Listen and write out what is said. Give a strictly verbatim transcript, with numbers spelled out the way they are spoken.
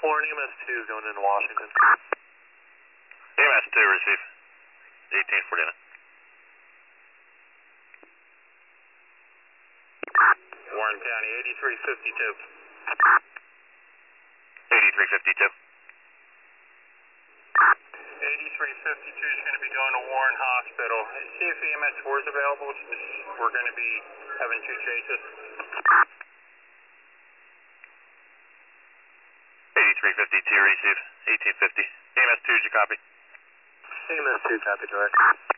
Warren, E M S two is going into Washington. E M S two, receive. eighteen forty-nine. Warren County, eighty-three fifty-two. eighty-three fifty-two. eighty-three fifty-two is going to be going to Warren Hospital. See if E M S four is available. We're going to be having two chases. eighty-three fifty-two, receive. eighteen fifty. E M S two, did you copy? E M S two, copy direct.